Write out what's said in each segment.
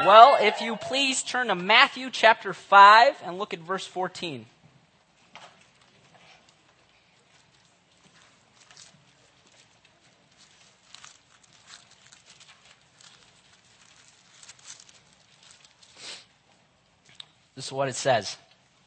Well, if you please turn to Matthew chapter 5 and look at verse 14. This is what it says.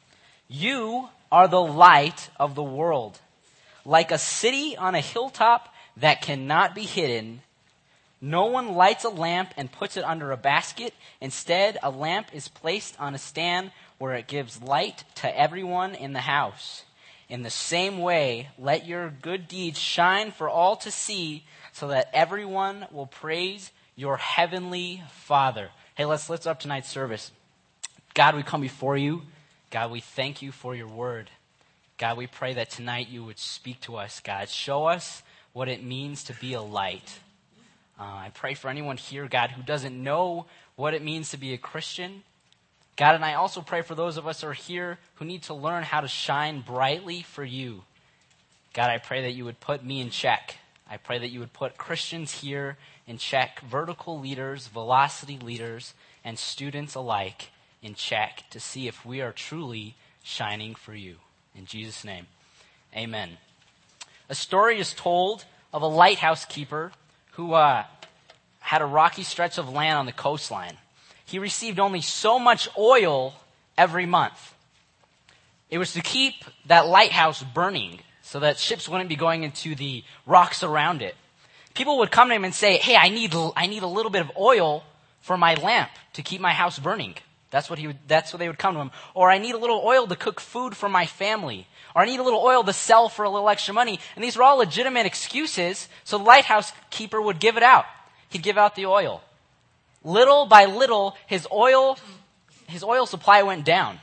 You are the light of the world, like a city on a hilltop that cannot be hidden. No one lights a lamp and puts it under a basket. Instead, a lamp is placed on a stand where it gives light to everyone in the house. In the same way, let your good deeds shine for all to see, so that everyone will praise your heavenly Father. Hey, let's lift up tonight's service. God, we come before you. God, we thank you for your word. God, we pray that tonight you would speak to us, God. Show us what it means to be a light. I pray for anyone here, God, who doesn't know what it means to be a Christian. God, and I also pray for those of us who are here who need to learn how to shine brightly for you. God, I pray that you would put me in check. I pray that you would put Christians here in check, vertical leaders, velocity leaders, and students alike in check to see if we are truly shining for you. In Jesus' name, amen. A story is told of a lighthouse keeper who had a rocky stretch of land on the coastline. He received only so much oil every month. It was to keep that lighthouse burning so that ships wouldn't be going into the rocks around it. People would come to him and say, hey, I need a little bit of oil for my lamp to keep my house burning. That's what they would come to him. Or I need a little oil to cook food for my family. Or I need a little oil to sell for a little extra money. And these were all legitimate excuses, so the lighthouse keeper would give it out. He'd give out the oil. Little by little, his oil supply went down.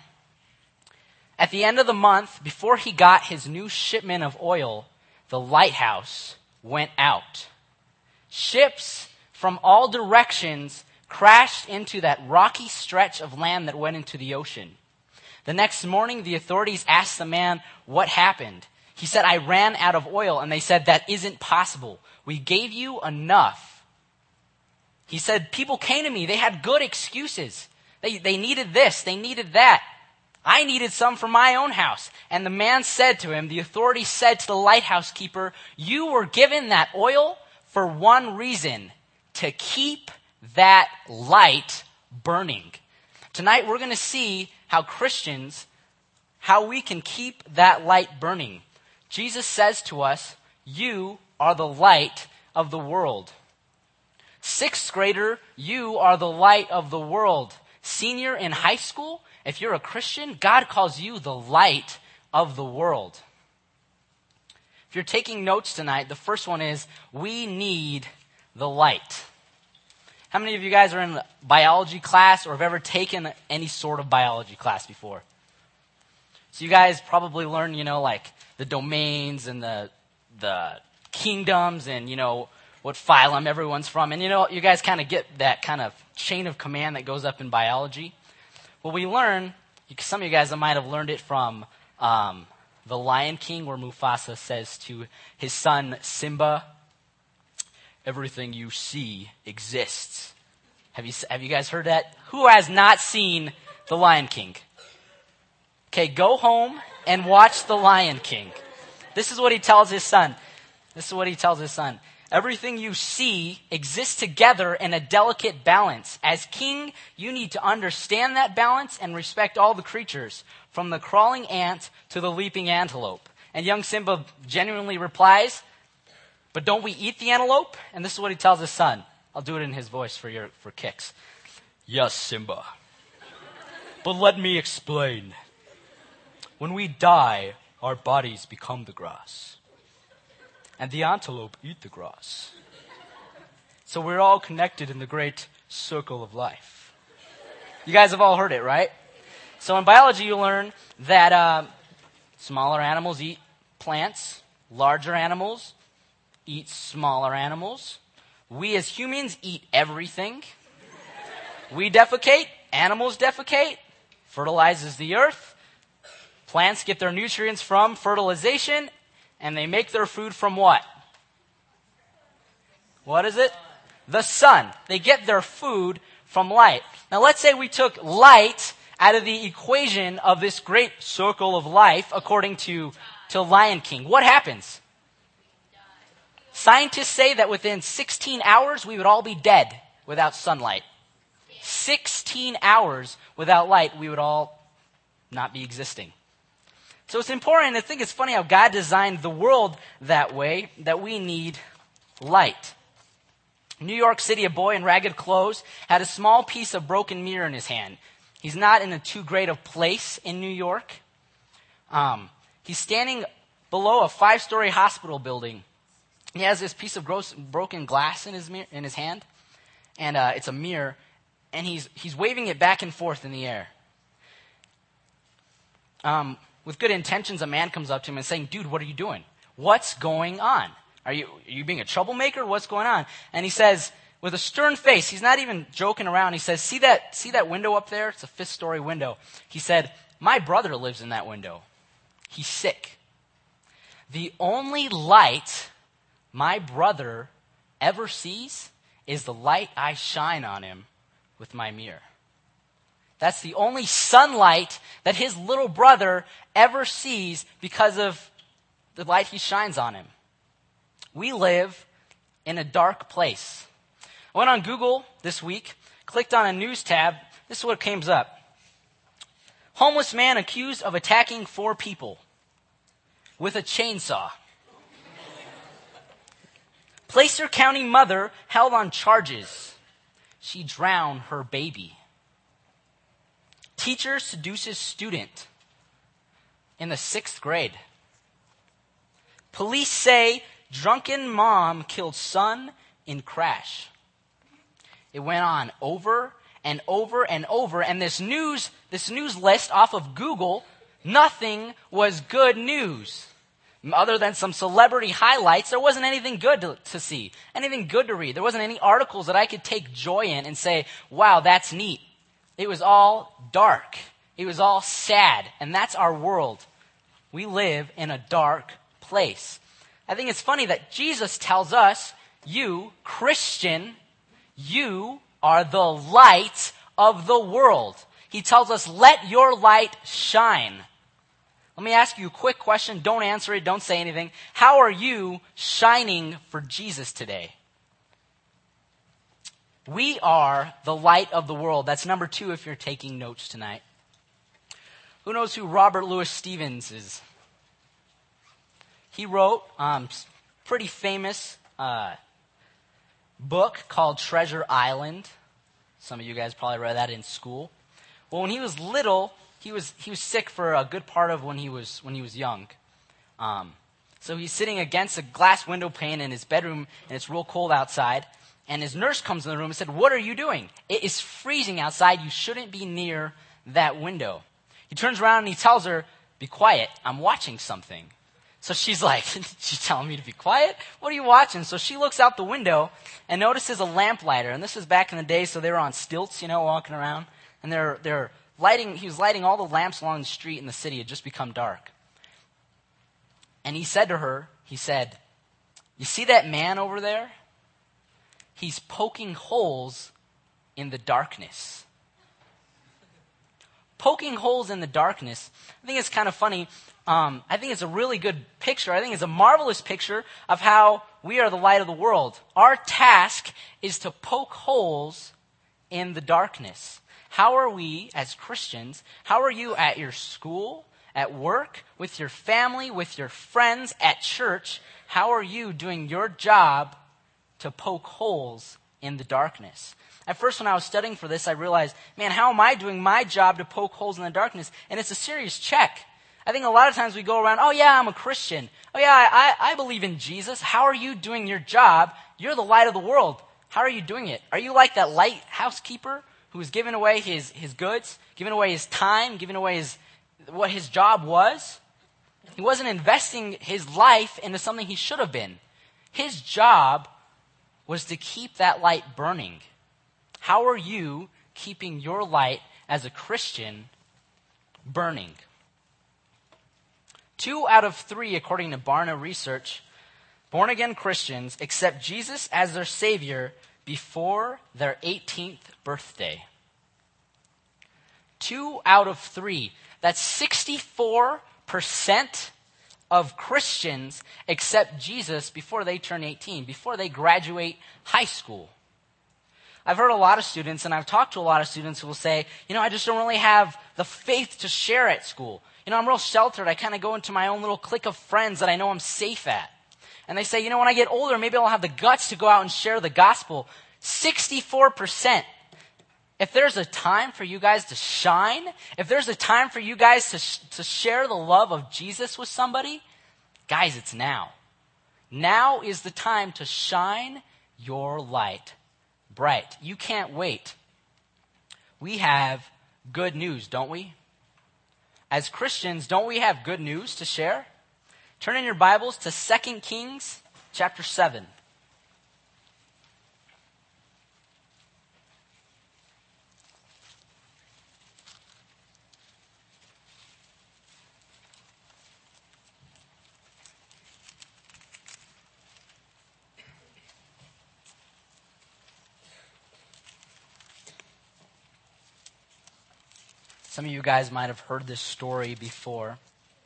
At the end of the month, before he got his new shipment of oil, the lighthouse went out. Ships from all directions crashed into that rocky stretch of land that went into the ocean. The next morning, the authorities asked the man what happened. He said, I ran out of oil. And they said, that isn't possible. We gave you enough. He said, people came to me. They had good excuses. They needed this. They needed that. I needed some for my own house. And the man said to him, the authority said to the lighthouse keeper, you were given that oil for one reason, to keep that light burning. Tonight we're going to see how Christians, how we can keep that light burning. Jesus says to us, you are the light of the world. Sixth grader, you are the light of the world. Senior in high school, if you're a Christian, God calls you the light of the world. If you're taking notes tonight, the first one is, we need the light. How many of you guys are in biology class or have ever taken any sort of biology class before? So you guys probably learn, like the domains and the kingdoms and, what phylum everyone's from. And, you guys kind of get that kind of chain of command that goes up in biology. Well, we learn, some of you guys might have learned it from The Lion King, where Mufasa says to his son Simba, everything you see exists. Have you guys heard that? Who has not seen The Lion King? Okay, go home and watch The Lion King. This is what he tells his son. Everything you see exists together in a delicate balance. As king, you need to understand that balance and respect all the creatures, from the crawling ant to the leaping antelope. And young Simba genuinely replies, but don't we eat the antelope? And this is what he tells his son. I'll do it in his voice for kicks. Yes, Simba. But let me explain. When we die, our bodies become the grass. And the antelope eat the grass. So we're all connected in the great circle of life. You guys have all heard it, right? So in biology, you learn that smaller animals eat plants, larger animals eat smaller animals. We as humans eat everything. We defecate, animals defecate, fertilizes the earth. Plants get their nutrients from fertilization, and they make their food from what? What is it? The sun. They get their food from light. Now let's say we took light out of the equation of this great circle of life according to Lion King. What happens? Scientists say that within 16 hours we would all be dead without sunlight. 16 hours without light, we would all not be existing. So it's important. I think it's funny how God designed the world that way, that we need light. In New York City, a boy in ragged clothes had a small piece of broken mirror in his hand. He's not in a too great of place in New York. He's standing below a 5-story hospital building. He has this piece of broken glass in his hand, and it's a mirror, and he's waving it back and forth in the air. With good intentions, a man comes up to him and saying, "Dude, what are you doing? What's going on? Are you being a troublemaker? What's going on?" And he says, with a stern face, he's not even joking around. He says, see that window up there? It's a 5th-story window. He said, "My brother lives in that window. He's sick. The only light my brother ever sees is the light I shine on him with my mirror." That's the only sunlight that his little brother ever sees because of the light he shines on him. We live in a dark place. I went on Google this week, clicked on a news tab. This is what comes up. Homeless man accused of attacking 4 people with a chainsaw. Placer County mother held on charges. She drowned her baby. Teacher seduces student in the 6th grade. Police say drunken mom killed son in crash. It went on over and over and over, and this news list off of Google, nothing was good news. Other than some celebrity highlights, there wasn't anything good to see, anything good to read. There wasn't any articles that I could take joy in and say, wow, that's neat. It was all dark. It was all sad, and that's our world. We live in a dark place. I think it's funny that Jesus tells us, you, Christian, you are the light of the world. He tells us, let your light shine. Let me ask you a quick question. Don't answer it. Don't say anything. How are you shining for Jesus today? We are the light of the world. That's number 2 if you're taking notes tonight. Who knows who Robert Louis Stevenson is? He wrote a pretty famous book called Treasure Island. Some of you guys probably read that in school. Well, when he was little, he was sick for a good part of when he was young. So he's sitting against a glass window pane in his bedroom, and it's real cold outside. And his nurse comes in the room and said, "What are you doing? It is freezing outside. You shouldn't be near that window." He turns around and he tells her, "Be quiet. I'm watching something." So she's like, "She's telling me to be quiet? What are you watching?" So she looks out the window and notices a lamplighter. And this was back in the day, so they were on stilts, walking around. And they're lighting. He was lighting all the lamps along the street in the city. It had just become dark. And he said to her, "You see that man over there? He's poking holes in the darkness." Poking holes in the darkness. I think it's kind of funny. I think it's a really good picture. I think it's a marvelous picture of how we are the light of the world. Our task is to poke holes in the darkness. How are we as Christians, how are you at your school, at work, with your family, with your friends, at church? How are you doing your job to poke holes in the darkness? At first, when I was studying for this, I realized, man, how am I doing my job to poke holes in the darkness? And it's a serious check. I think a lot of times we go around, oh yeah, I'm a Christian. Oh yeah, I believe in Jesus. How are you doing your job? You're the light of the world. How are you doing it? Are you like that lighthouse keeper who was giving away his goods, giving away his time, giving away what his job was? He wasn't investing his life into something he should have been. His job was to keep that light burning. How are you keeping your light as a Christian burning? 2 out of 3, according to Barna Research, born-again Christians accept Jesus as their Savior before their 18th birthday. 2 out of 3. That's 64% of Christians accept Jesus before they turn 18, before they graduate high school. I've heard a lot of students, and I've talked to a lot of students who will say, I just don't really have the faith to share at school. I'm real sheltered. I kind of go into my own little clique of friends that I know I'm safe at. And they say, when I get older, maybe I'll have the guts to go out and share the gospel. 64%. If there's a time for you guys to shine, if there's a time for you guys to share the love of Jesus with somebody, guys, it's now. Now is the time to shine your light bright. You can't wait. We have good news, don't we? As Christians, don't we have good news to share? Turn in your Bibles to 2 Kings chapter 7. Some of you guys might have heard this story before.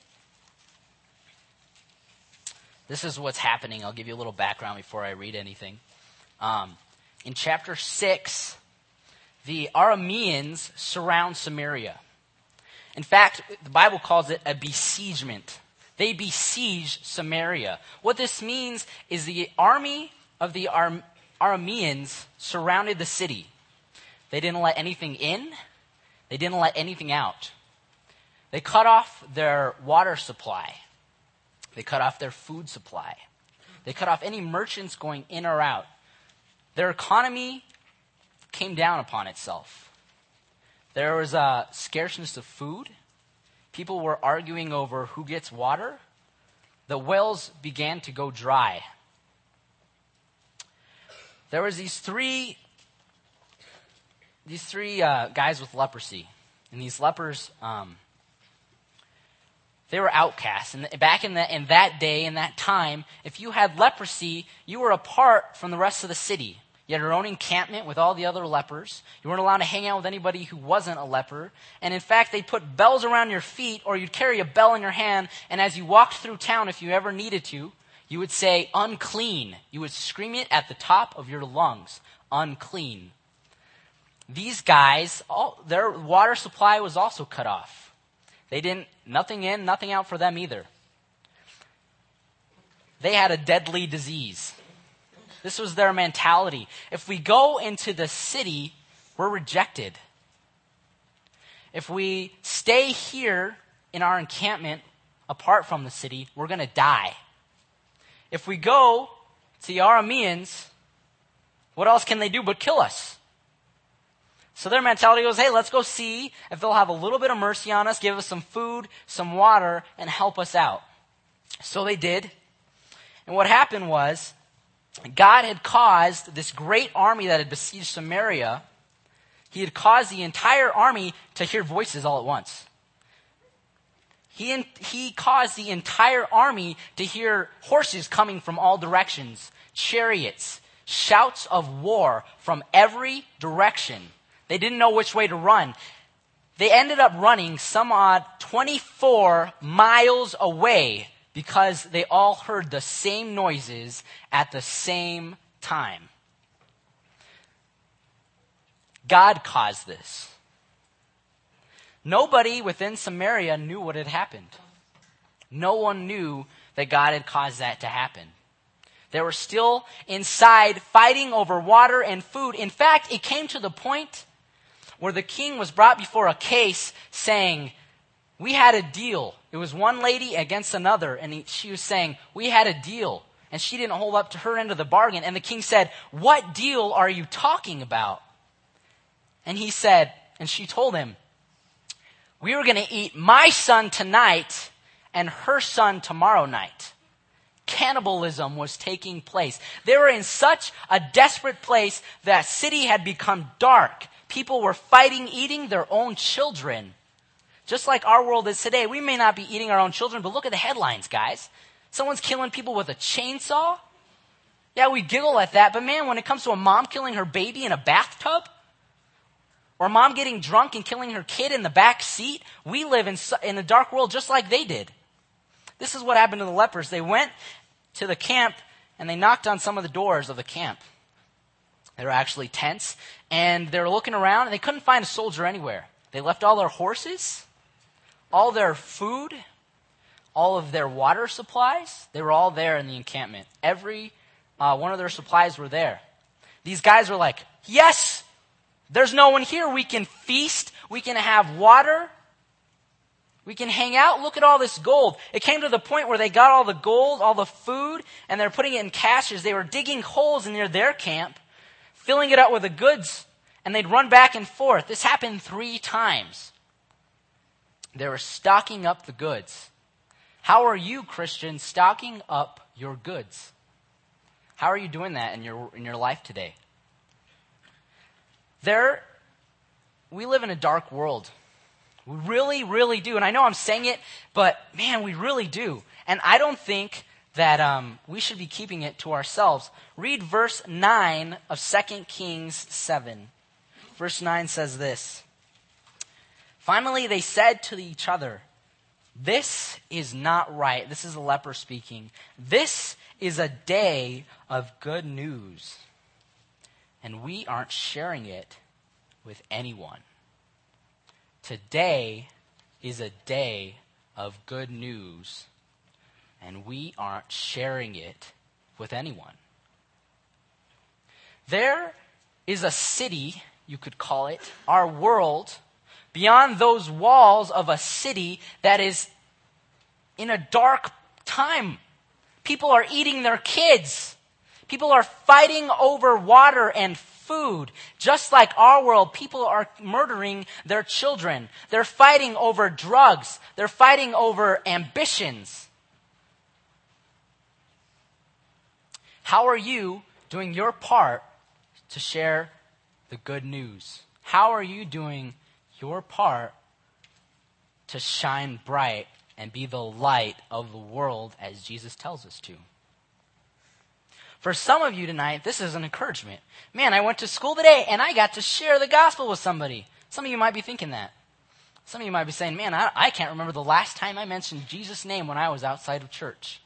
This is what's happening. I'll give you a little background before I read anything. In chapter 6, the Arameans surround Samaria. In fact, the Bible calls it a besiegement. They besiege Samaria. What this means is the army of the Arameans surrounded the city. They didn't let anything in. They didn't let anything out. They cut off their water supply. They cut off their food supply. They cut off any merchants going in or out. Their economy came down upon itself. There was a scarceness of food. People were arguing over who gets water. The wells began to go dry. There was these three guys with leprosy. And these lepers, they were outcasts. And back in that day, in that time, if you had leprosy, you were apart from the rest of the city. You had your own encampment with all the other lepers. You weren't allowed to hang out with anybody who wasn't a leper. And in fact, they'd put bells around your feet, or you'd carry a bell in your hand, and as you walked through town, if you ever needed to, you would say, unclean. You would scream it at the top of your lungs, unclean. These guys, their water supply was also cut off. Nothing in, nothing out for them either. They had a deadly disease. This was their mentality. If we go into the city, we're rejected. If we stay here in our encampment, apart from the city, we're going to die. If we go to the Arameans, what else can they do but kill us? So their mentality goes, hey, let's go see if they'll have a little bit of mercy on us, give us some food, some water, and help us out. So they did. And what happened was, God had caused this great army that had besieged Samaria, he had caused the entire army to hear voices all at once. He caused the entire army to hear horses coming from all directions, chariots, shouts of war from every direction. They didn't know which way to run. They ended up running some odd 24 miles away because they all heard the same noises at the same time. God caused this. Nobody within Samaria knew what had happened. No one knew that God had caused that to happen. They were still inside fighting over water and food. In fact, it came to the point where the king was brought before a case saying, we had a deal. It was one lady against another, and she was saying, we had a deal. And she didn't hold up to her end of the bargain. And the king said, what deal are you talking about? And he said, and she told him, we were going to eat my son tonight and her son tomorrow night. Cannibalism was taking place. They were in such a desperate place that city had become dark. People were fighting, eating their own children. Just like our world is today, we may not be eating our own children, but look at the headlines, guys. Someone's killing people with a chainsaw. Yeah, we giggle at that, but man, when it comes to a mom killing her baby in a bathtub, or a mom getting drunk and killing her kid in the back seat, we live in a dark world just like they did. This is what happened to the lepers. They went to the camp and they knocked on some of the doors of the camp. They were actually tents, and they were looking around and they couldn't find a soldier anywhere. They left all their horses, all their food, all of their water supplies. They were all there in the encampment. Every one of their supplies were there. These guys were like, yes, there's no one here. We can feast. We can have water. We can hang out. Look at all this gold. It came to the point where they got all the gold, all the food, and they're putting it in caches. They were digging holes near their camp, filling it up with the goods, and they'd run back and forth. This happened 3 times. They were stocking up the goods. How are you, Christians, stocking up your goods? How are you doing that in your life today? We live in a dark world. We really, really do. And I know I'm saying it, but man, we really do. And I don't think that we should be keeping it to ourselves. Read verse 9 of 2 Kings 7. Verse 9 says this. Finally, they said to each other, this is not right. This is a leper speaking. This is a day of good news, and we aren't sharing it with anyone. Today is a day of good news, and we aren't sharing it with anyone. There is a city, you could call it, our world, beyond those walls of a city that is in a dark time. People are eating their kids. People are fighting over water and food. Just like our world, people are murdering their children. They're fighting over drugs. They're fighting over ambitions. How are you doing your part to share the good news? How are you doing your part to shine bright and be the light of the world as Jesus tells us to? For some of you tonight, this is an encouragement. Man, I went to school today and I got to share the gospel with somebody. Some of you might be thinking that. Some of you might be saying, man, I can't remember the last time I mentioned Jesus' name when I was outside of church.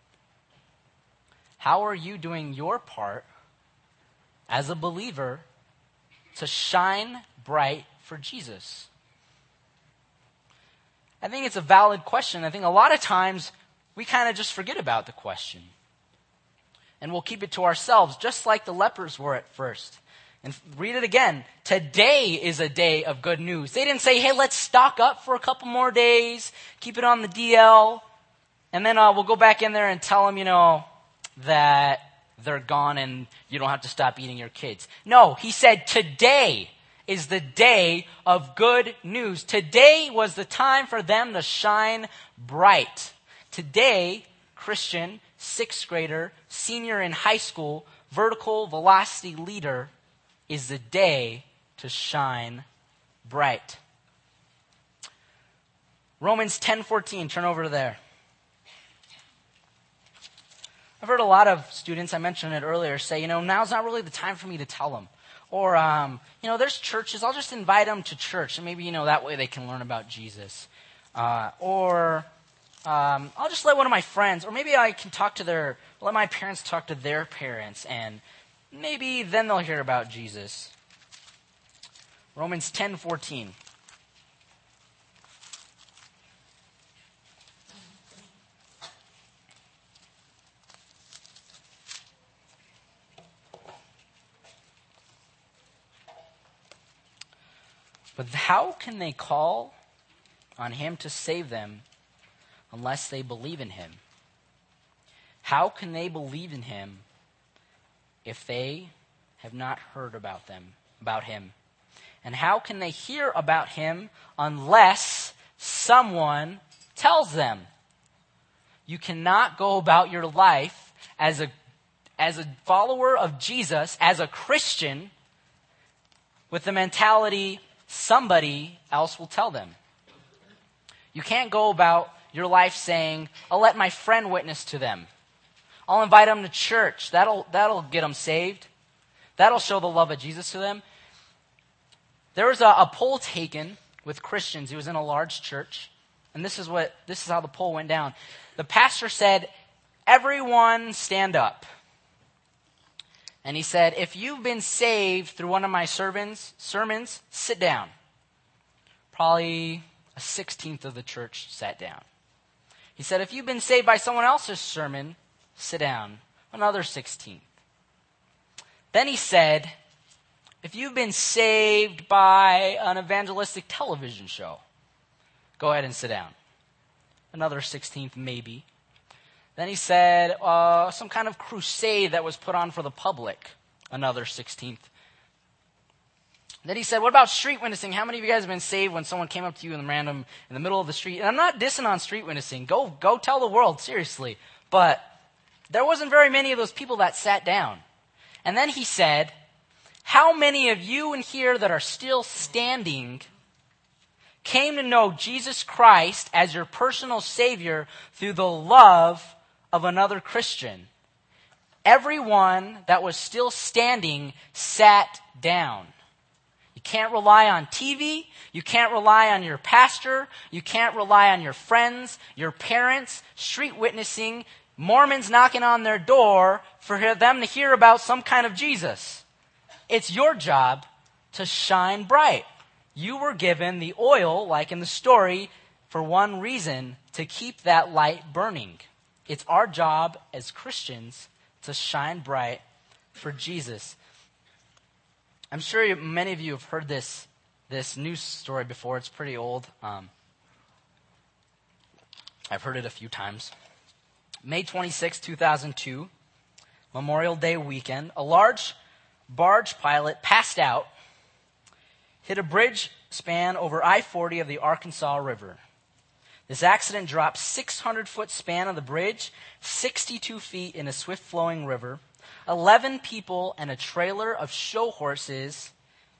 How are you doing your part as a believer to shine bright for Jesus? I think it's a valid question. I think a lot of times we kind of just forget about the question. And we'll keep it to ourselves, just like the lepers were at first. And read it again. Today is a day of good news. They didn't say, hey, let's stock up for a couple more days, keep it on the DL, and then we'll go back in there and tell them, that they're gone and you don't have to stop eating your kids. No, he said today is the day of good news. Today was the time for them to shine bright. Today, Christian, 6th grader, senior in high school, vertical velocity leader, is the day to shine bright. Romans 10:14, turn over to there. I've heard a lot of students, I mentioned it earlier, say, now's not really the time for me to tell them. Or, there's churches, I'll just invite them to church, and maybe, that way they can learn about Jesus. Or I'll just let one of my friends, or maybe I can let my parents talk to their parents, and maybe then they'll hear about Jesus. Romans 10:14. But how can they call on him to save them unless they believe in him? How can they believe in him if they have not heard about him? And how can they hear about him unless someone tells them? You cannot go about your life as a follower of Jesus, as a Christian, with the mentality somebody else will tell them. You can't go about your life saying, I'll let my friend witness to them. I'll invite them to church. That'll get them saved. That'll show the love of Jesus to them. There was a poll taken with Christians. He was in a large church. And this is how the poll went down. The pastor said, everyone stand up. And he said, if you've been saved through one of my sermons, sit down. Probably a 16th of the church sat down. He said, if you've been saved by someone else's sermon, sit down. Another 16th. Then he said, if you've been saved by an evangelistic television show, go ahead and sit down. Another 16th maybe. Then he said, some kind of crusade that was put on for the public. Another 16th. Then he said, what about street witnessing? How many of you guys have been saved when someone came up to you in the middle of the street? And I'm not dissing on street witnessing. Go tell the world, seriously. But there wasn't very many of those people that sat down. And then he said, how many of you in here that are still standing came to know Jesus Christ as your personal Savior through the love of another Christian? Everyone that was still standing sat down. You can't rely on TV. You can't rely on your pastor. You can't rely on your friends, your parents, street witnessing, Mormons knocking on their door for them to hear about some kind of Jesus. It's your job to shine bright. You were given the oil, like in the story, for one reason, to keep that light burning. It's our job as Christians to shine bright for Jesus. I'm sure many of you have heard this news story before. It's pretty old. I've heard it a few times. May 26, 2002, Memorial Day weekend, a large barge pilot passed out, hit a bridge span over I-40 of the Arkansas River. This accident dropped 600-foot span of the bridge, 62 feet in a swift-flowing river. 11 people and a trailer of show horses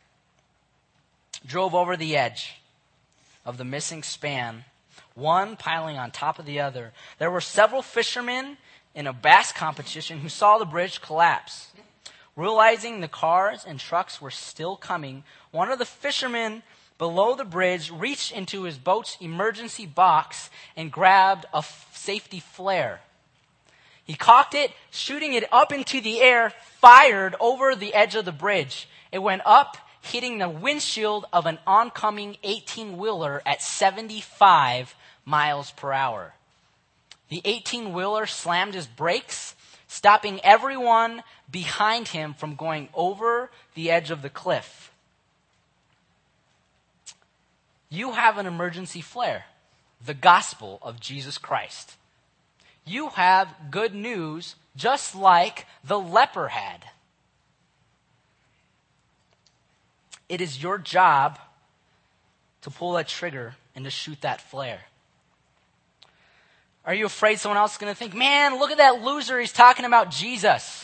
drove over the edge of the missing span, one piling on top of the other. There were several fishermen in a bass competition who saw the bridge collapse. Realizing the cars and trucks were still coming, one of the fishermen below the bridge reached into his boat's emergency box and grabbed a safety flare. He cocked it, shooting it up into the air, fired over the edge of the bridge. It went up, hitting the windshield of an oncoming 18-wheeler at 75 miles per hour. The 18-wheeler slammed his brakes, stopping everyone behind him from going over the edge of the cliff. You have an emergency flare, the gospel of Jesus Christ. You have good news just like the leper had. It is your job to pull that trigger and to shoot that flare. Are you afraid someone else is going to think, man, look at that loser, he's talking about Jesus.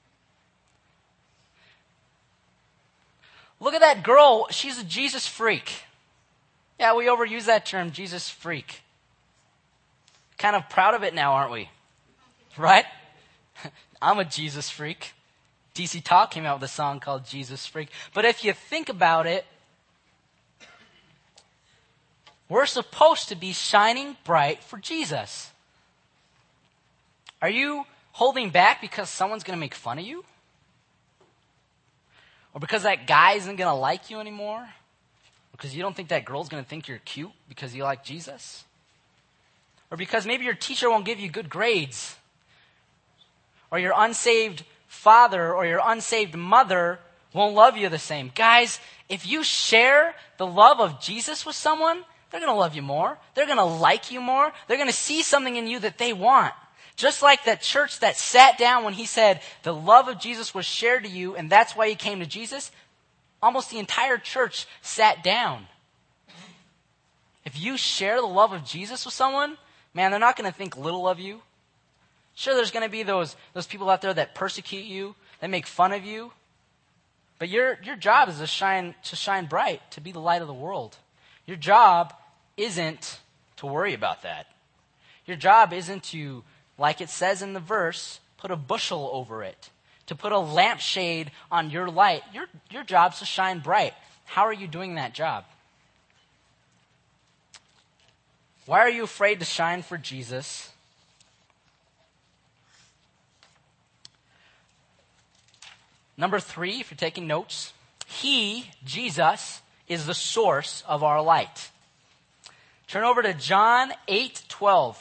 Look at that girl, she's a Jesus freak. Yeah, we overuse that term, Jesus freak. Kind of proud of it now, aren't we? Right? I'm a Jesus freak. DC Talk came out with a song called Jesus Freak. But if you think about it, we're supposed to be shining bright for Jesus. Are you holding back because someone's going to make fun of you? Or because that guy isn't going to like you anymore? Because you don't think that girl's going to think you're cute because you like Jesus? Or because maybe your teacher won't give you good grades? Or your unsaved father or your unsaved mother won't love you the same? Guys, if you share the love of Jesus with someone, they're going to love you more. They're going to like you more. They're going to see something in you that they want. Just like that church that sat down when he said the love of Jesus was shared to you and that's why you came to Jesus, almost the entire church sat down. If you share the love of Jesus with someone, man, they're not going to think little of you. Sure, there's going to be those people out there that persecute you, that make fun of you. But your job is to shine bright, to be the light of the world. Your job isn't to worry about that. Your job isn't to, like it says in the verse, put a bushel over it, to put a lampshade on your light. Your job's to shine bright. How are you doing that job? Why are you afraid to shine for Jesus? Number 3, if you're taking notes, He, Jesus, is the source of our light. Turn over to John 8:12.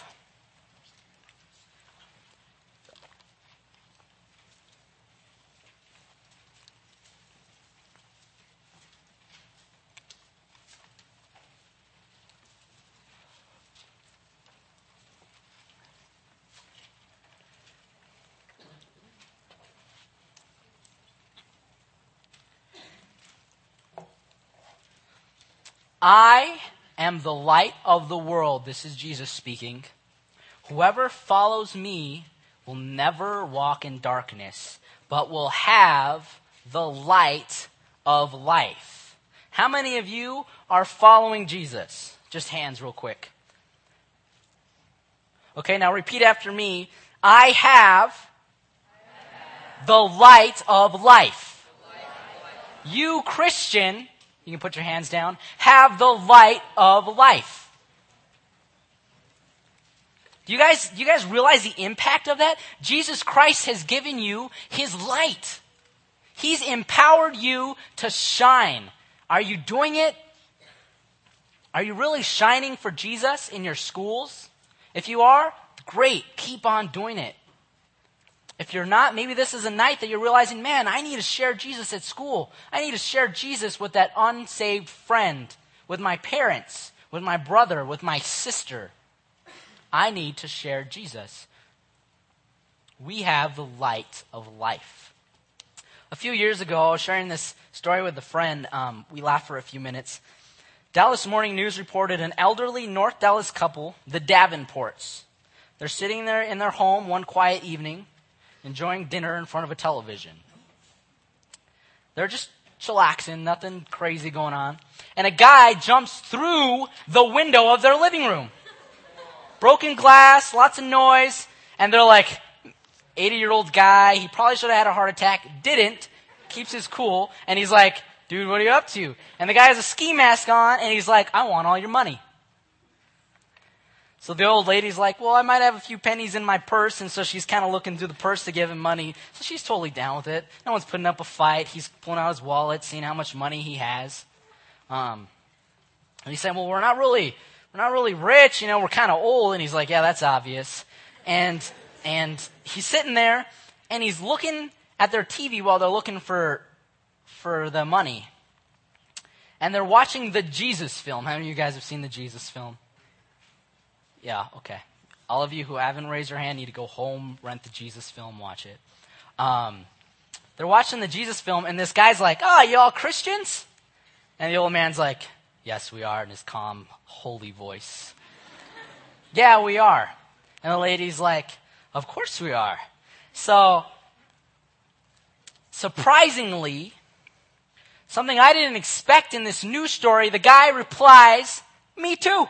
I am the light of the world. This is Jesus speaking. Whoever follows me will never walk in darkness, but will have the light of life. How many of you are following Jesus? Just hands real quick. Okay, now repeat after me. I have the light of life. You, Christian, you can put your hands down, have the light of life. Do you guys realize the impact of that? Jesus Christ has given you His light. He's empowered you to shine. Are you doing it? Are you really shining for Jesus in your schools? If you are, great. Keep on doing it. If you're not, maybe this is a night that you're realizing, man, I need to share Jesus at school. I need to share Jesus with that unsaved friend, with my parents, with my brother, with my sister. I need to share Jesus. We have the light of life. A few years ago, I was sharing this story with a friend. We laughed for a few minutes. Dallas Morning News reported an elderly North Dallas couple, the Davenports. They're sitting there in their home one quiet evening, enjoying dinner in front of a television. They're just chillaxing, nothing crazy going on. And a guy jumps through the window of their living room. Broken glass, lots of noise, and they're like, 80-year-old guy, he probably should have had a heart attack, didn't, keeps his cool, and he's like, dude, what are you up to? And the guy has a ski mask on, and he's like, I want all your money. So the old lady's like, well, I might have a few pennies in my purse, and so she's kind of looking through the purse to give him money. So she's totally down with it. No one's putting up a fight. He's pulling out his wallet, seeing how much money he has. And he said, well, we're not really rich, we're kind of old. And he's like, yeah, that's obvious. And he's sitting there, and he's looking at their TV while they're looking for the money. And they're watching the Jesus film. How many of you guys have seen the Jesus film? Yeah, okay. All of you who haven't raised your hand need to go home, rent the Jesus film, watch it. They're watching the Jesus film, and this guy's like, oh, you all Christians? And the old man's like, yes, we are, in his calm, holy voice. Yeah, we are. And the lady's like, of course we are. So, surprisingly, something I didn't expect in this news story, the guy replies, me too.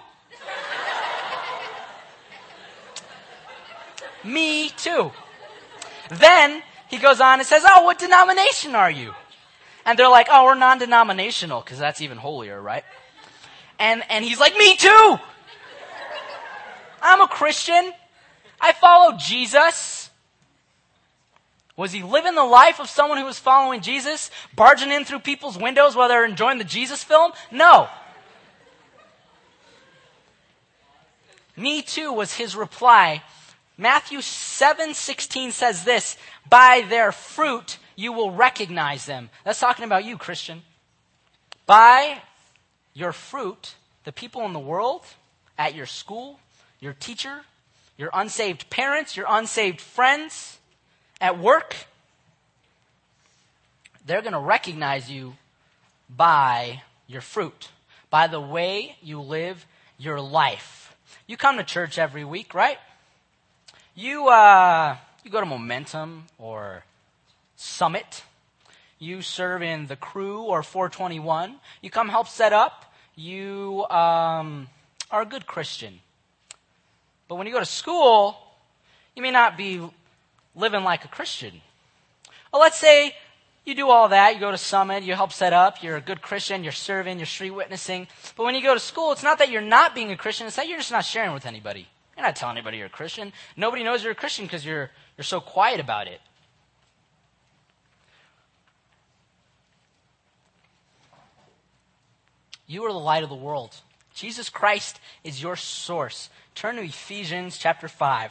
Me too. Then he goes on and says, oh, what denomination are you? And they're like, oh, we're non-denominational, because that's even holier, right? And he's like, me too. I'm a Christian. I follow Jesus. Was he living the life of someone who was following Jesus? Barging in through people's windows while they're enjoying the Jesus film? No. Me too was his reply. Matthew 7:16 says this, by their fruit you will recognize them. That's talking about you, Christian. By your fruit, the people in the world, at your school, your teacher, your unsaved parents, your unsaved friends, at work, they're going to recognize you by your fruit, by the way you live your life. You come to church every week, right? You go to Momentum or Summit. You serve in the Crew or 421. You come help set up. You are a good Christian. But when you go to school, you may not be living like a Christian. Well, let's say you do all that. You go to Summit, you help set up, you're a good Christian, you're serving, you're street witnessing. But when you go to school, it's not that you're not being a Christian, it's that you're just not sharing with anybody. You're not telling anybody you're a Christian. Nobody knows you're a Christian because you're so quiet about it. You are the light of the world. Jesus Christ is your source. Turn to Ephesians chapter 5.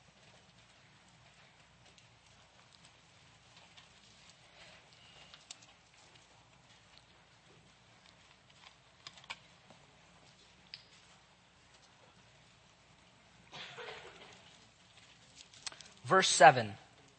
Verse 7.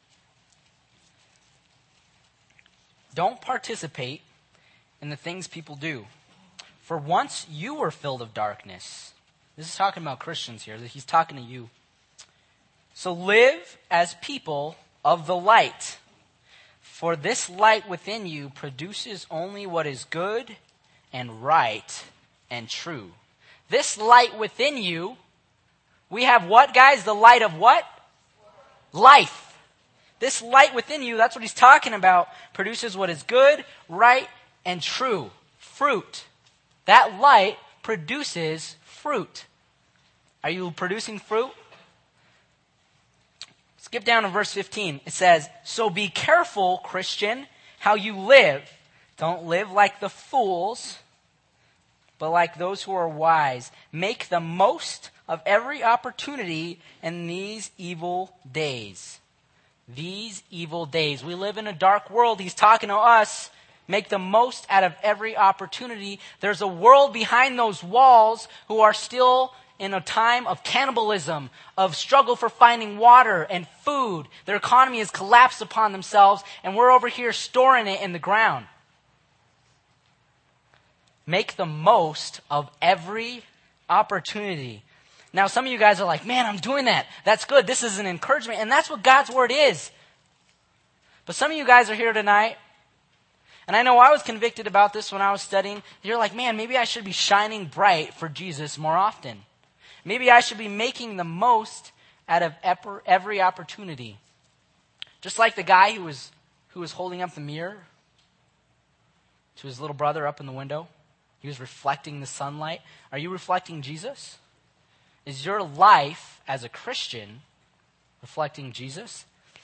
Don't participate in the things people do. For once you were filled with darkness. This is talking about Christians here. He's talking to you. So live as people of the light. For this light within you produces only what is good and right and true. This light within you, we have what, guys? The light of what? Life. This light within you, that's what he's talking about, produces what is good, right, and true. Fruit. That light produces fruit. Are you producing fruit? Skip down to verse 15. It says, so be careful, Christian, how you live. Don't live like the fools, but like those who are wise. Make the most of every opportunity in these evil days. These evil days. We live in a dark world. He's talking to us. Make the most out of every opportunity. There's a world behind those walls who are still in a time of cannibalism, of struggle for finding water and food. Their economy has collapsed upon themselves, and we're over here storing it in the ground. Make the most of every opportunity. Now, some of you guys are like, man, I'm doing that. That's good. This is an encouragement. And that's what God's word is. But some of you guys are here tonight, and I know I was convicted about this when I was studying. You're like, man, maybe I should be shining bright for Jesus more often. Maybe I should be making the most out of every opportunity. Just like the guy who was holding up the mirror to his little brother up in the window. He was reflecting the sunlight. Are you reflecting Jesus? Is your life as a Christian reflecting Jesus?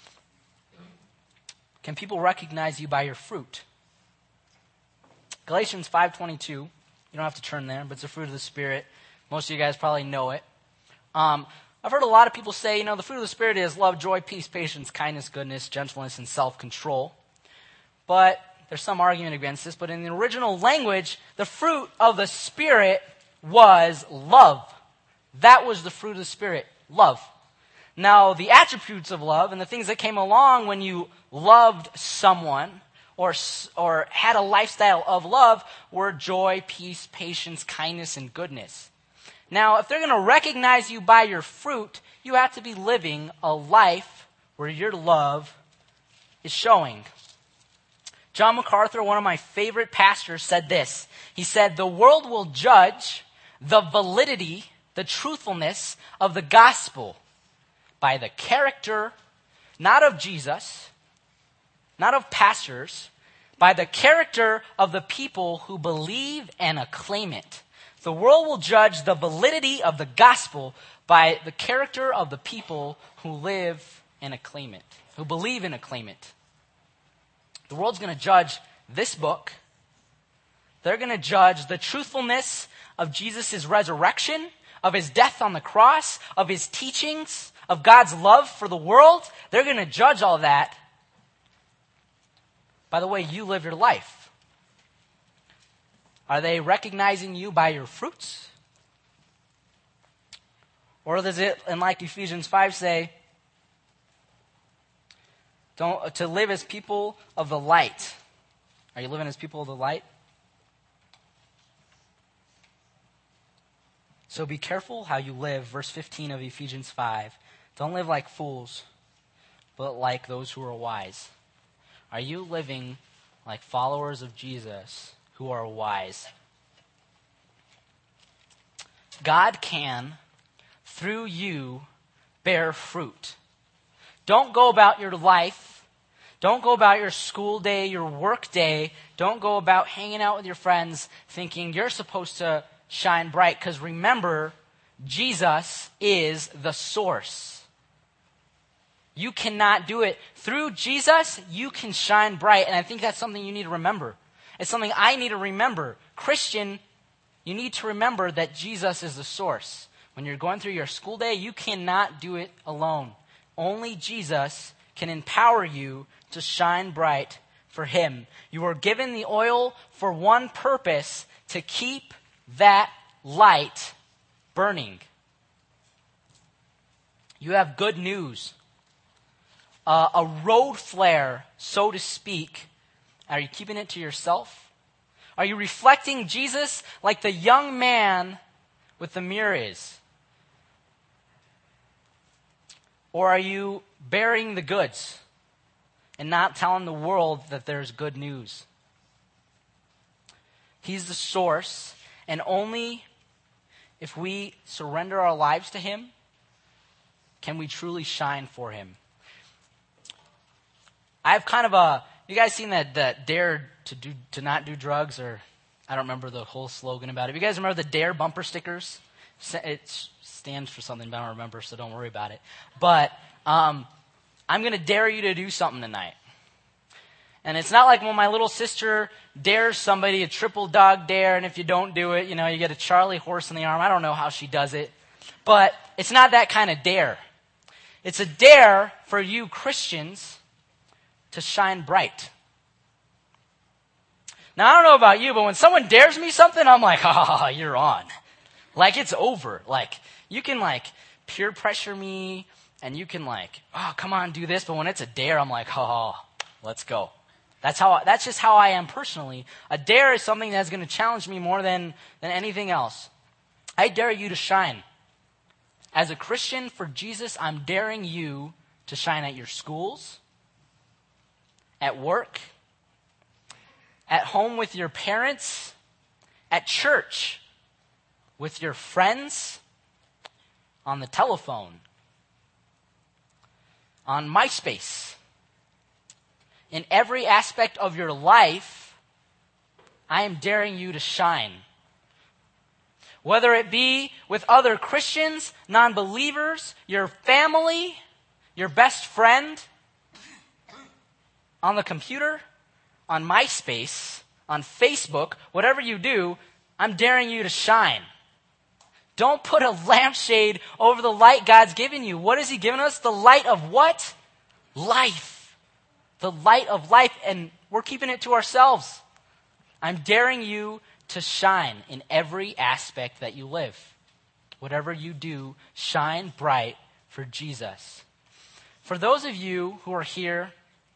Can people recognize you by your fruit? Galatians 5:22. You don't have to turn there, but it's the fruit of the Spirit. Most of you guys probably know it. I've heard a lot of people say, the fruit of the Spirit is love, joy, peace, patience, kindness, goodness, gentleness, and self-control. But there's some argument against this. But in the original language, the fruit of the Spirit was love. That was the fruit of the Spirit, love. Now, the attributes of love and the things that came along when you loved someone or had a lifestyle of love were joy, peace, patience, kindness, and goodness. Now, if they're going to recognize you by your fruit, you have to be living a life where your love is showing. John MacArthur, one of my favorite pastors, said this. He said, the world will judge the validity, the truthfulness of the gospel by the character, not of Jesus, not of pastors, by the character of the people who believe and acclaim it. The world will judge the validity of the gospel by the character of the people who live and acclaim it, who believe and acclaim it. The world's going to judge this book. They're going to judge the truthfulness of Jesus' resurrection, of his death on the cross, of his teachings, of God's love for the world. They're going to judge all that by the way you live your life. Are they recognizing you by your fruits? Or does it, and like Ephesians 5 say, to live as people of the light? Are you living as people of the light? So be careful how you live. Verse 15 of Ephesians 5. Don't live like fools, but like those who are wise. Are you living like followers of Jesus who are wise? God can, through you, bear fruit. Don't go about your life. Don't go about your school day, your work day. Don't go about hanging out with your friends thinking you're supposed to shine bright. Because remember, Jesus is the source. You cannot do it. Through Jesus, you can shine bright. And I think that's something you need to remember. It's something I need to remember. Christian, you need to remember that Jesus is the source. When you're going through your school day, you cannot do it alone. Only Jesus can empower you to shine bright for him. You are given the oil for one purpose, to keep that light burning. You have good news. A road flare, so to speak. Are you keeping it to yourself? Are you reflecting Jesus like the young man with the mirror is? Or are you bearing the goods and not telling the world that there's good news? He's the source, and only if we surrender our lives to him can we truly shine for him. I have kind of you guys seen that dare to not do drugs, or I don't remember the whole slogan about it. You guys remember the dare bumper stickers? It stands for something, but I don't remember, so don't worry about it. But I'm going to dare you to do something tonight. And it's not like when my little sister dares somebody a triple dog dare, and if you don't do it, you get a Charlie horse in the arm. I don't know how she does it. But it's not that kind of dare. It's a dare for you Christians to shine bright. Now, I don't know about you, but when someone dares me something, I'm like, oh, you're on. Like, it's over. Like, you can, peer pressure me, and you can, oh, come on, do this. But when it's a dare, I'm like, oh, let's go. That's just how I am personally. A dare is something that's going to challenge me more than anything else. I dare you to shine. As a Christian for Jesus, I'm daring you to shine at your schools, at work, at home with your parents, at church, with your friends, on the telephone, on MySpace. In every aspect of your life, I am daring you to shine. Whether it be with other Christians, non-believers, your family, your best friend, on the computer, on MySpace, on Facebook, whatever you do, I'm daring you to shine. Don't put a lampshade over the light God's given you. What has he given us? The light of what? Life. The light of life, and we're keeping it to ourselves. I'm daring you to shine in every aspect that you live. Whatever you do, shine bright for Jesus. For those of you who are here,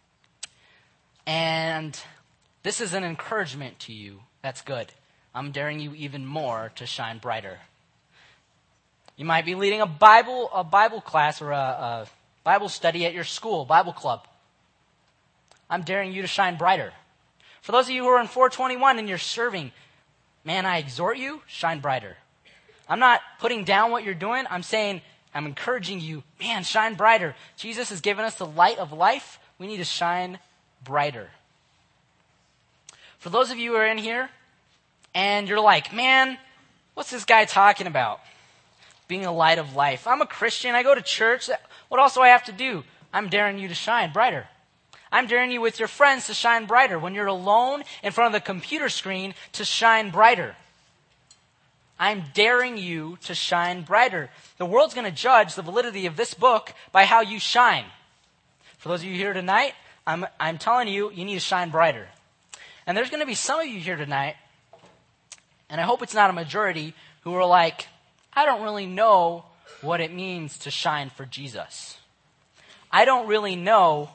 and this is an encouragement to you, that's good. I'm daring you even more to shine brighter. You might be leading a Bible class or a Bible study at your school, Bible club. I'm daring you to shine brighter. For those of you who are in 421 and you're serving, man, I exhort you, shine brighter. I'm not putting down what you're doing. I'm encouraging you, man, shine brighter. Jesus has given us the light of life. We need to shine brighter. For those of you who are in here and you're like, man, what's this guy talking about? Being a light of life. I'm a Christian. I go to church. What else do I have to do? I'm daring you to shine brighter. I'm daring you with your friends to shine brighter. When you're alone in front of the computer screen, to shine brighter. I'm daring you to shine brighter. The world's going to judge the validity of this book by how you shine. For those of you here tonight, I'm telling you, you need to shine brighter. And there's going to be some of you here tonight, and I hope it's not a majority, who are like, I don't really know what it means to shine for Jesus. I don't really know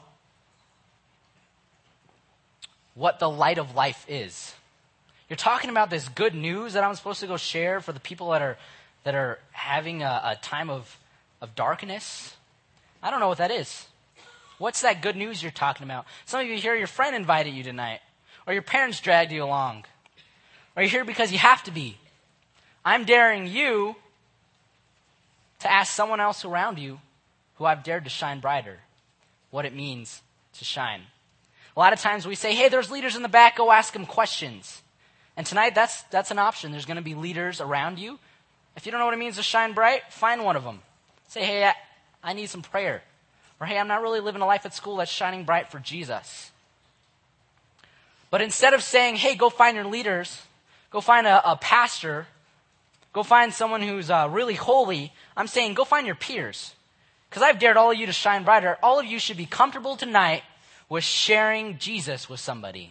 what the light of life is. You're talking about this good news that I'm supposed to go share for the people that are having a time of darkness. I don't know what that is. What's that good news you're talking about? Some of you here, your friend invited you tonight, or your parents dragged you along, or you're here because you have to be. I'm daring you to ask someone else around you who I've dared to shine brighter. what it means to shine. A lot of times we say, hey, there's leaders in the back, go ask them questions. And tonight, that's an option. There's going to be leaders around you. If you don't know what it means to shine bright, find one of them. Say, hey, I need some prayer. Or, hey, I'm not really living a life at school that's shining bright for Jesus. But instead of saying, hey, go find your leaders, go find a pastor, go find someone who's really holy, I'm saying go find your peers. Because I've dared all of you to shine brighter. All of you should be comfortable tonight with sharing Jesus with somebody.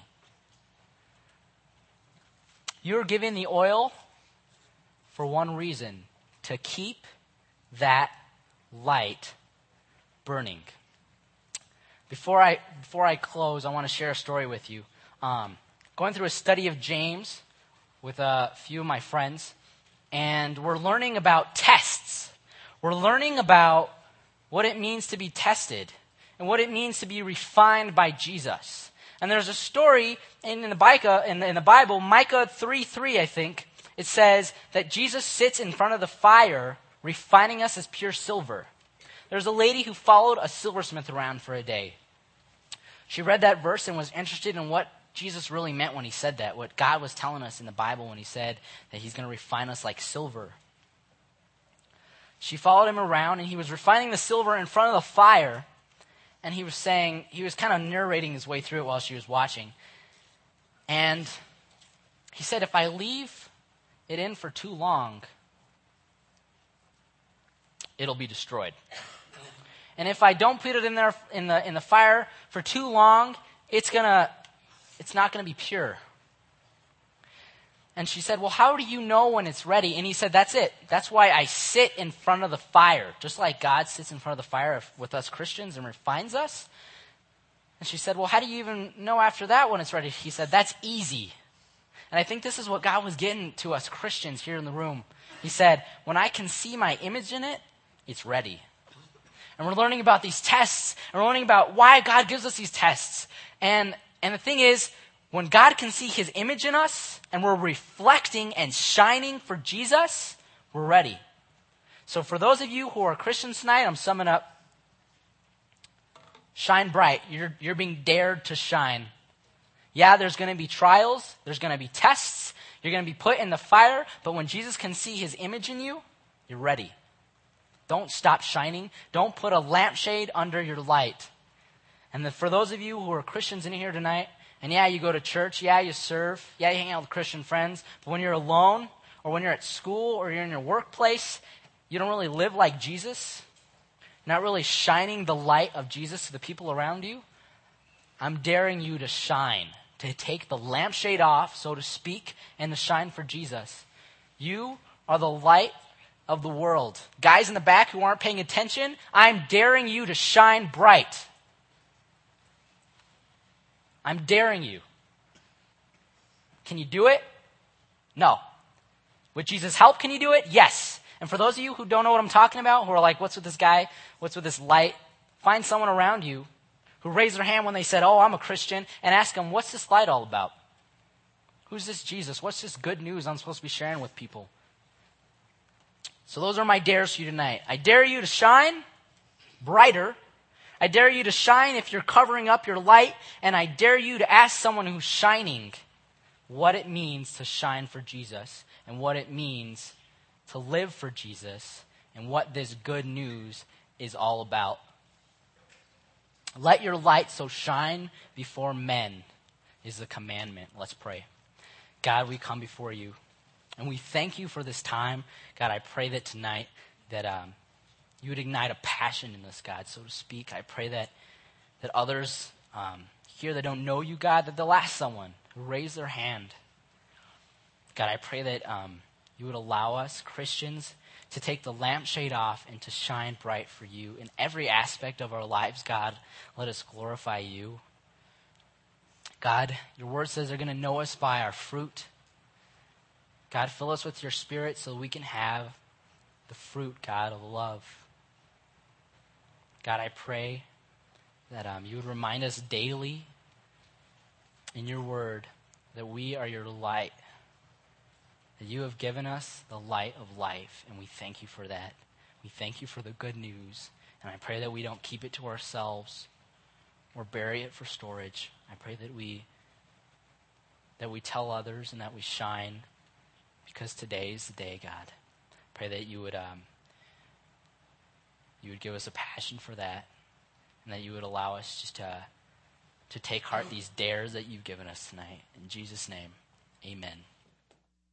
You're given the oil for one reason, to keep that light burning. Before I close, I want to share a story with you. Going through a study of James with a few of my friends, and we're learning about tests. We're learning about what it means to be tested and what it means to be refined by Jesus. And there's a story in the Bible, Micah 3:3, I think. It says that Jesus sits in front of the fire, refining us as pure silver. There's a lady who followed a silversmith around for a day. She read that verse and was interested in what Jesus really meant when he said that, what God was telling us in the Bible when he said that he's going to refine us like silver. She followed him around, and he was refining the silver in front of the fire, and he was kind of narrating his way through it while she was watching. And he said, if I leave it in for too long, it'll be destroyed. And if I don't put it in there in the fire for too long, it's not gonna be pure. And she said, well, how do you know when it's ready? And he said, that's it. That's why I sit in front of the fire, just like God sits in front of the fire with us Christians and refines us. And she said, well, how do you even know after that when it's ready? He said, that's easy. And I think this is what God was getting to us Christians here in the room. He said, when I can see my image in it, it's ready. And we're learning about these tests, and we're learning about why God gives us these tests. And the thing is, when God can see his image in us, and we're reflecting and shining for Jesus, we're ready. So for those of you who are Christians tonight, I'm summing up. Shine bright. You're being dared to shine. Yeah, there's going to be trials. There's going to be tests. You're going to be put in the fire. But when Jesus can see his image in you, you're ready. Don't stop shining. Don't put a lampshade under your light. And for those of you who are Christians in here tonight, and yeah, you go to church, yeah, you serve, yeah, you hang out with Christian friends, but when you're alone, or when you're at school, or you're in your workplace, you don't really live like Jesus, not really shining the light of Jesus to the people around you, I'm daring you to shine, to take the lampshade off, so to speak, and to shine for Jesus. You are the light of the world. Guys in the back who aren't paying attention, I'm daring you to shine bright. I'm daring you. Can you do it? No. With Jesus' help, can you do it? Yes. And for those of you who don't know what I'm talking about, who are like, what's with this guy? What's with this light? Find someone around you who raised their hand when they said, oh, I'm a Christian, and ask them, what's this light all about? Who's this Jesus? What's this good news I'm supposed to be sharing with people? So those are my dares for you tonight. I dare you to shine brighter. I dare you to shine if you're covering up your light. And I dare you to ask someone who's shining what it means to shine for Jesus and what it means to live for Jesus and what this good news is all about. Let your light so shine before men is the commandment. Let's pray. God, we come before you and we thank you for this time. God, I pray that tonight that you would ignite a passion in us, God, so to speak. I pray that others here that don't know you, God, that they'll ask someone who raise their hand. God, I pray that you would allow us, Christians, to take the lampshade off and to shine bright for you in every aspect of our lives, God. Let us glorify you. God, your word says they're going to know us by our fruit. God, fill us with your spirit so we can have the fruit, God, of love. God, I pray that you would remind us daily in your word that we are your light, that you have given us the light of life, and we thank you for that. We thank you for the good news, and I pray that we don't keep it to ourselves, or bury it for storage. I pray that we tell others and that we shine, because today is the day, God. Pray that you would give us a passion for that, and that you would allow us just to take heart these dares that you've given us tonight. In Jesus' name, amen.